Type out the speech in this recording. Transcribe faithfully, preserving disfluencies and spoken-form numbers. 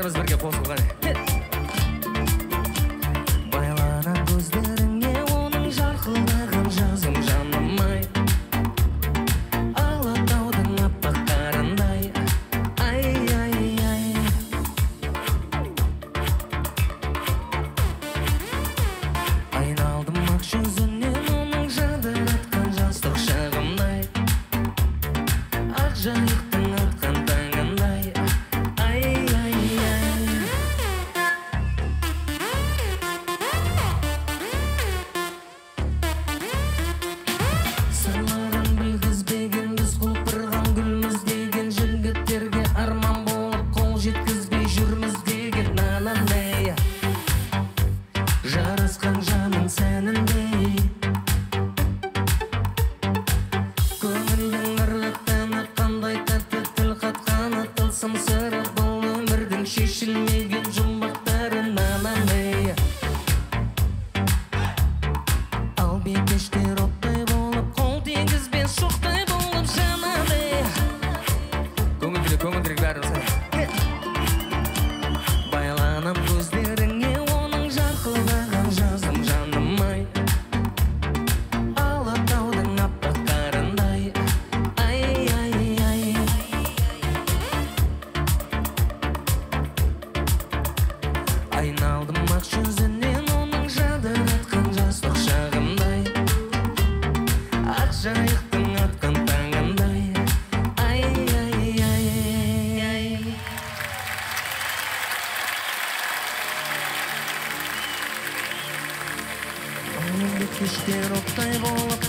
бәріміз бірге қосылған. Байланып көздеріңе оның жарқылдаған жазым жаным-ай. Алатаудың аппақ қарындай. Ай-ай-ай. Айналдым ақ жүзінен оның жадыратқан жастық шағымдай. Ақ жайықтың атқан таңындай. Ай-ай-ай. Сырларын білгізбеген біз құлпырған гүлміз деген, жігіттерге арман болып қол жеткізбей жүрміз деген. Нанандай жарасқан жаның сәніндей, көңілдің ырғақтаны қандай тәтті тіл қатқаны, тылсым сыры бұл өмірдің шешілмеген жұмбақтары. Нанандай ал бикештер оттай болып, қол тигізбен шоқтай болып жанады. Көңілдірек, көңілдірек бәріміз. Байланып көздеріңе оның жарқылдаған жазым жаным-ай. Алатаудың аппақ қарындай. Ай-ай-ай. Айналдым ақ жүзінен оның жадыратқан жастық шағымдай. Ақ жайықтың атқан таңындай. Ай-ай-ай. Оның бикештер оттай болып,